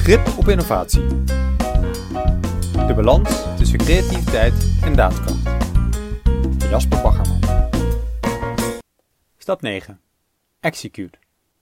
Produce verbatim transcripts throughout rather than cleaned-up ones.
Grip op innovatie. De balans tussen creativiteit en daadkracht. Jasper Baggerman. Stap negen. Execute.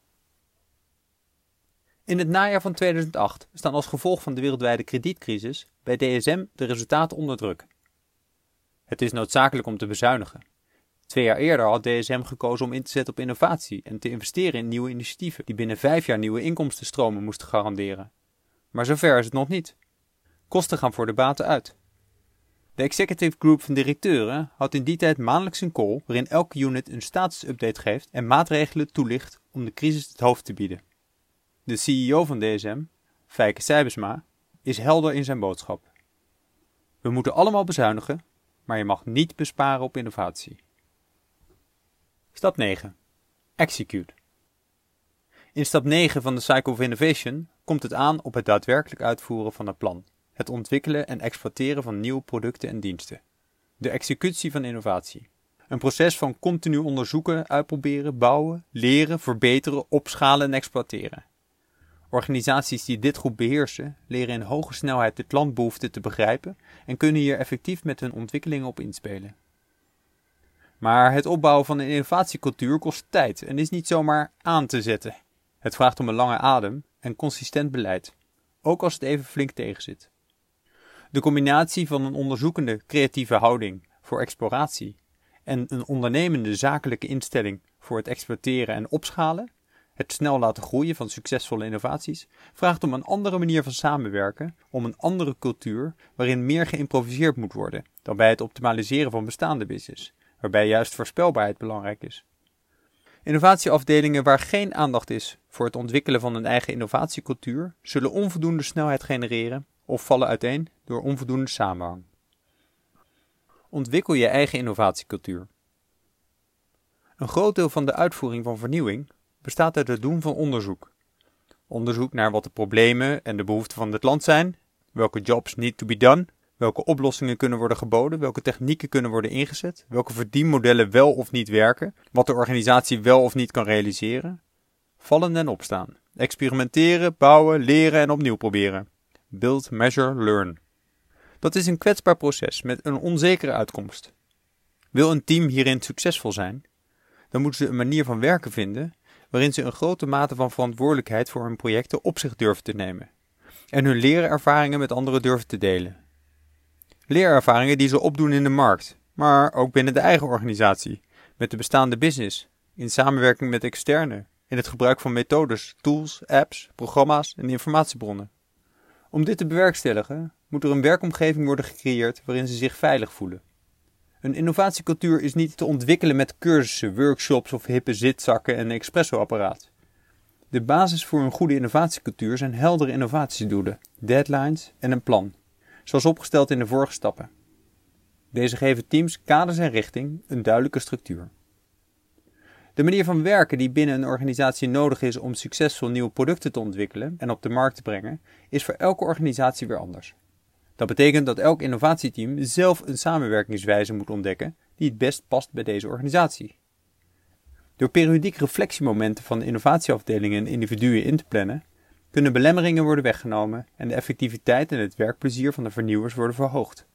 In het najaar van tweeduizend acht staan als gevolg van de wereldwijde kredietcrisis bij D S M de resultaten onder druk. Het is noodzakelijk om te bezuinigen. Twee jaar eerder had D S M gekozen om in te zetten op innovatie en te investeren in nieuwe initiatieven die binnen vijf jaar nieuwe inkomstenstromen moesten garanderen. Maar zover is het nog niet. Kosten gaan voor de baten uit. De executive group van directeuren had in die tijd maandelijks een call waarin elke unit een status-update geeft en maatregelen toelicht om de crisis het hoofd te bieden. De C E O van D S M, Fijke Sijbesma, is helder in zijn boodschap. We moeten allemaal bezuinigen, maar je mag niet besparen op innovatie. Stap negen. Execute. In stap negen van de Cycle of Innovation komt het aan op het daadwerkelijk uitvoeren van het plan. Het ontwikkelen en exploiteren van nieuwe producten en diensten. De executie van innovatie. Een proces van continu onderzoeken, uitproberen, bouwen, leren, verbeteren, opschalen en exploiteren. Organisaties die dit goed beheersen, leren in hoge snelheid de klantbehoeften te begrijpen en kunnen hier effectief met hun ontwikkelingen op inspelen. Maar het opbouwen van een innovatiecultuur kost tijd en is niet zomaar aan te zetten. Het vraagt om een lange adem en consistent beleid, ook als het even flink tegenzit. De combinatie van een onderzoekende, creatieve houding voor exploratie en een ondernemende zakelijke instelling voor het exploiteren en opschalen, het snel laten groeien van succesvolle innovaties, vraagt om een andere manier van samenwerken, om een andere cultuur waarin meer geïmproviseerd moet worden dan bij het optimaliseren van bestaande business, waarbij juist voorspelbaarheid belangrijk is. Innovatieafdelingen waar geen aandacht is voor het ontwikkelen van een eigen innovatiecultuur, zullen onvoldoende snelheid genereren of vallen uiteen door onvoldoende samenhang. Ontwikkel je eigen innovatiecultuur. Een groot deel van de uitvoering van vernieuwing bestaat uit het doen van onderzoek. Onderzoek naar wat de problemen en de behoeften van de klant zijn, welke jobs need to be done, welke oplossingen kunnen worden geboden, welke technieken kunnen worden ingezet, welke verdienmodellen wel of niet werken, wat de organisatie wel of niet kan realiseren. Vallen en opstaan. Experimenteren, bouwen, leren en opnieuw proberen. Build, measure, learn. Dat is een kwetsbaar proces met een onzekere uitkomst. Wil een team hierin succesvol zijn, dan moeten ze een manier van werken vinden waarin ze een grote mate van verantwoordelijkheid voor hun projecten op zich durven te nemen en hun leerervaringen met anderen durven te delen. Leerervaringen die ze opdoen in de markt, maar ook binnen de eigen organisatie, met de bestaande business, in samenwerking met externen, in het gebruik van methodes, tools, apps, programma's en informatiebronnen. Om dit te bewerkstelligen moet er een werkomgeving worden gecreëerd waarin ze zich veilig voelen. Een innovatiecultuur is niet te ontwikkelen met cursussen, workshops of hippe zitzakken en een espresso-apparaat. De basis voor een goede innovatiecultuur zijn heldere innovatiedoelen, deadlines en een plan, zoals opgesteld in de vorige stappen. Deze geven teams kaders en richting, een duidelijke structuur. De manier van werken die binnen een organisatie nodig is om succesvol nieuwe producten te ontwikkelen en op de markt te brengen, is voor elke organisatie weer anders. Dat betekent dat elk innovatieteam zelf een samenwerkingswijze moet ontdekken die het best past bij deze organisatie. Door periodiek reflectiemomenten van de innovatieafdelingen en individuen in te plannen, kunnen belemmeringen worden weggenomen en de effectiviteit en het werkplezier van de vernieuwers worden verhoogd.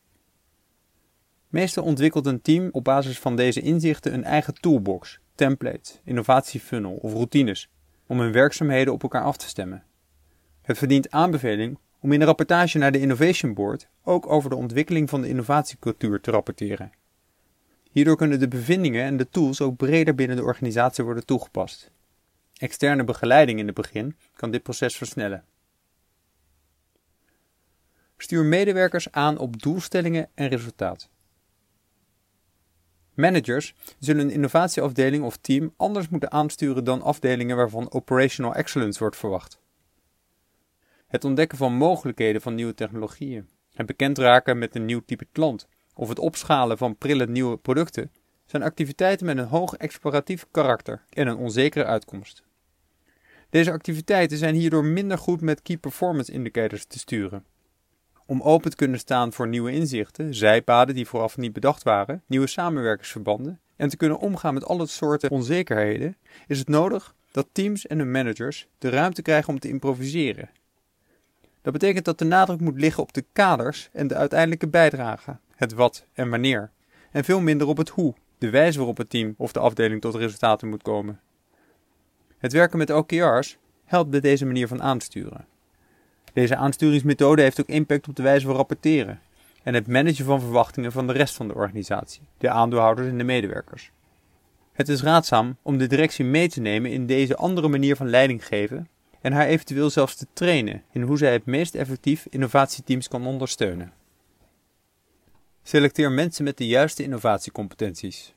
Meestal ontwikkelt een team op basis van deze inzichten een eigen toolbox, template, innovatiefunnel of routines om hun werkzaamheden op elkaar af te stemmen. Het verdient aanbeveling om in de rapportage naar de Innovation Board ook over de ontwikkeling van de innovatiecultuur te rapporteren. Hierdoor kunnen de bevindingen en de tools ook breder binnen de organisatie worden toegepast. Externe begeleiding in het begin kan dit proces versnellen. Stuur medewerkers aan op doelstellingen en resultaat. Managers zullen een innovatieafdeling of team anders moeten aansturen dan afdelingen waarvan operational excellence wordt verwacht. Het ontdekken van mogelijkheden van nieuwe technologieën, het bekend raken met een nieuw type klant of het opschalen van prille nieuwe producten zijn activiteiten met een hoog exploratief karakter en een onzekere uitkomst. Deze activiteiten zijn hierdoor minder goed met key performance indicators te sturen. Om open te kunnen staan voor nieuwe inzichten, zijpaden die vooraf niet bedacht waren, nieuwe samenwerkingsverbanden en te kunnen omgaan met alle soorten onzekerheden, is het nodig dat teams en hun managers de ruimte krijgen om te improviseren. Dat betekent dat de nadruk moet liggen op de kaders en de uiteindelijke bijdrage, het wat en wanneer, en veel minder op het hoe, de wijze waarop het team of de afdeling tot resultaten moet komen. Het werken met O K R's helpt bij deze manier van aansturen. Deze aansturingsmethode heeft ook impact op de wijze van rapporteren en het managen van verwachtingen van de rest van de organisatie, de aandeelhouders en de medewerkers. Het is raadzaam om de directie mee te nemen in deze andere manier van leiding geven en haar eventueel zelfs te trainen in hoe zij het meest effectief innovatieteams kan ondersteunen. Selecteer mensen met de juiste innovatiecompetenties.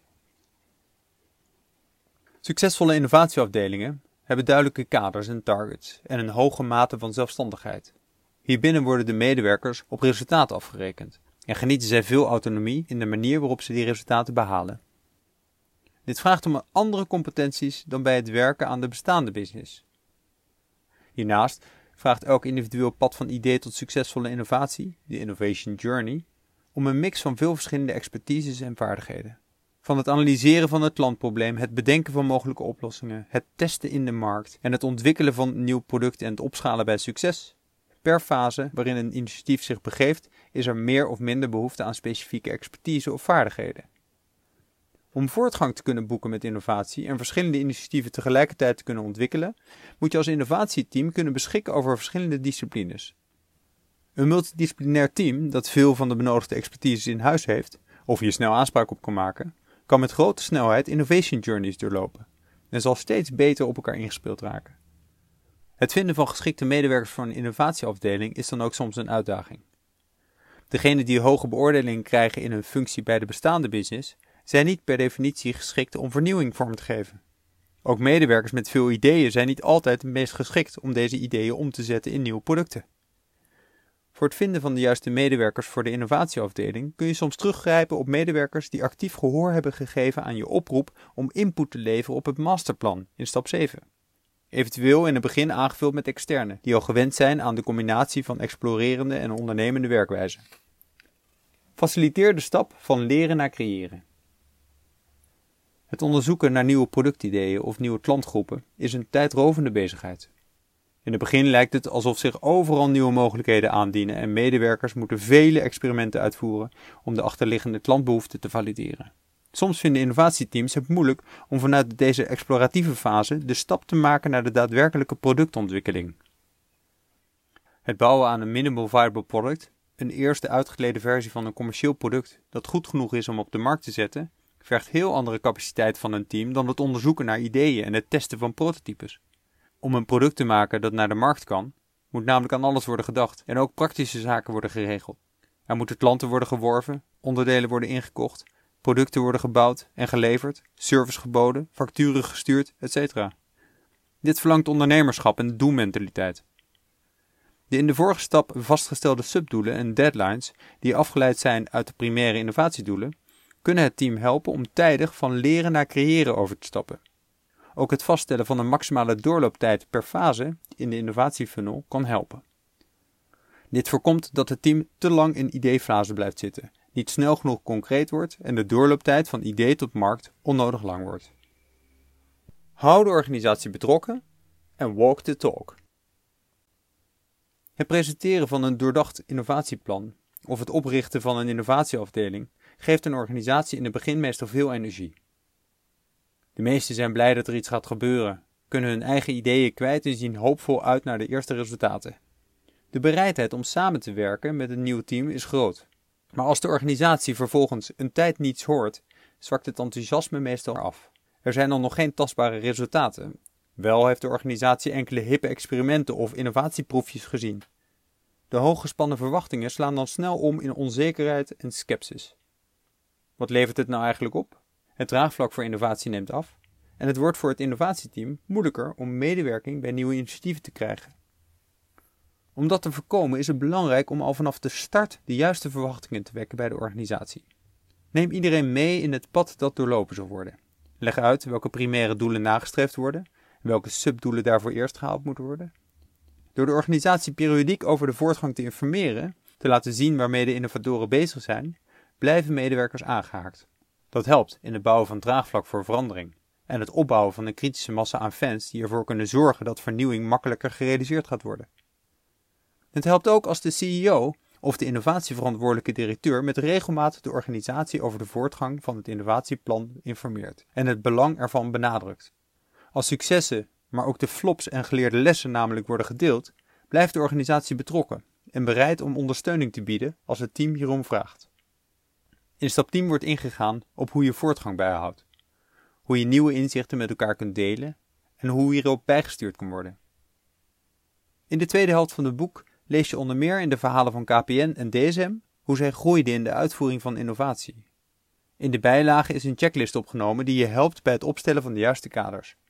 Succesvolle innovatieafdelingen hebben duidelijke kaders en targets en een hoge mate van zelfstandigheid. Hierbinnen worden de medewerkers op resultaten afgerekend en genieten zij veel autonomie in de manier waarop ze die resultaten behalen. Dit vraagt om andere competenties dan bij het werken aan de bestaande business. Hiernaast vraagt elk individueel pad van idee tot succesvolle innovatie, de Innovation Journey, om een mix van veel verschillende expertises en vaardigheden. Van het analyseren van het klantprobleem, het bedenken van mogelijke oplossingen, het testen in de markt en het ontwikkelen van een nieuw product en het opschalen bij succes. Per fase waarin een initiatief zich begeeft, is er meer of minder behoefte aan specifieke expertise of vaardigheden. Om voortgang te kunnen boeken met innovatie en verschillende initiatieven tegelijkertijd te kunnen ontwikkelen, moet je als innovatieteam kunnen beschikken over verschillende disciplines. Een multidisciplinair team dat veel van de benodigde expertise in huis heeft, of hier snel aanspraak op kan maken, kan met grote snelheid innovation journeys doorlopen en zal steeds beter op elkaar ingespeeld raken. Het vinden van geschikte medewerkers voor een innovatieafdeling is dan ook soms een uitdaging. Degenen die hoge beoordelingen krijgen in hun functie bij de bestaande business, zijn niet per definitie geschikt om vernieuwing vorm te geven. Ook medewerkers met veel ideeën zijn niet altijd het meest geschikt om deze ideeën om te zetten in nieuwe producten. Voor het vinden van de juiste medewerkers voor de innovatieafdeling kun je soms teruggrijpen op medewerkers die actief gehoor hebben gegeven aan je oproep om input te leveren op het masterplan in stap zeven. Eventueel in het begin aangevuld met externen, die al gewend zijn aan de combinatie van explorerende en ondernemende werkwijze. Faciliteer de stap van leren naar creëren. Het onderzoeken naar nieuwe productideeën of nieuwe klantgroepen is een tijdrovende bezigheid. In het begin lijkt het alsof zich overal nieuwe mogelijkheden aandienen en medewerkers moeten vele experimenten uitvoeren om de achterliggende klantbehoeften te valideren. Soms vinden innovatieteams het moeilijk om vanuit deze exploratieve fase de stap te maken naar de daadwerkelijke productontwikkeling. Het bouwen aan een minimal viable product, een eerste uitgeleden versie van een commercieel product dat goed genoeg is om op de markt te zetten, vergt heel andere capaciteit van een team dan het onderzoeken naar ideeën en het testen van prototypes. Om een product te maken dat naar de markt kan, moet namelijk aan alles worden gedacht en ook praktische zaken worden geregeld. Er moeten klanten worden geworven, onderdelen worden ingekocht, producten worden gebouwd en geleverd, service geboden, facturen gestuurd, et cetera. Dit verlangt ondernemerschap en doelmentaliteit. De in de vorige stap vastgestelde subdoelen en deadlines, die afgeleid zijn uit de primaire innovatiedoelen, kunnen het team helpen om tijdig van leren naar creëren over te stappen. Ook het vaststellen van een maximale doorlooptijd per fase in de innovatiefunnel kan helpen. Dit voorkomt dat het team te lang in ideefase blijft zitten, niet snel genoeg concreet wordt en de doorlooptijd van idee tot markt onnodig lang wordt. Hou de organisatie betrokken en walk the talk. Het presenteren van een doordacht innovatieplan of het oprichten van een innovatieafdeling geeft een organisatie in het begin meestal veel energie. De meesten zijn blij dat er iets gaat gebeuren, kunnen hun eigen ideeën kwijt en zien hoopvol uit naar de eerste resultaten. De bereidheid om samen te werken met een nieuw team is groot. Maar als de organisatie vervolgens een tijd niets hoort, zwakt het enthousiasme meestal af. Er zijn dan nog geen tastbare resultaten. Wel heeft de organisatie enkele hippe experimenten of innovatieproefjes gezien. De hooggespannen verwachtingen slaan dan snel om in onzekerheid en scepsis. Wat levert het nou eigenlijk op? Het draagvlak voor innovatie neemt af en het wordt voor het innovatieteam moeilijker om medewerking bij nieuwe initiatieven te krijgen. Om dat te voorkomen is het belangrijk om al vanaf de start de juiste verwachtingen te wekken bij de organisatie. Neem iedereen mee in het pad dat doorlopen zal worden. Leg uit welke primaire doelen nagestreefd worden en welke subdoelen daarvoor eerst gehaald moeten worden. Door de organisatie periodiek over de voortgang te informeren, te laten zien waarmee de innovatoren bezig zijn, blijven medewerkers aangehaakt. Dat helpt in het bouwen van draagvlak voor verandering en het opbouwen van een kritische massa aan fans die ervoor kunnen zorgen dat vernieuwing makkelijker gerealiseerd gaat worden. Het helpt ook als de C E O of de innovatieverantwoordelijke directeur met regelmaat de organisatie over de voortgang van het innovatieplan informeert en het belang ervan benadrukt. Als successen, maar ook de flops en geleerde lessen namelijk worden gedeeld, blijft de organisatie betrokken en bereid om ondersteuning te bieden als het team hierom vraagt. In stap tien wordt ingegaan op hoe je voortgang bijhoudt, hoe je nieuwe inzichten met elkaar kunt delen en hoe hierop bijgestuurd kan worden. In de tweede helft van het boek lees je onder meer in de verhalen van K P N en D S M hoe zij groeiden in de uitvoering van innovatie. In de bijlage is een checklist opgenomen die je helpt bij het opstellen van de juiste kaders.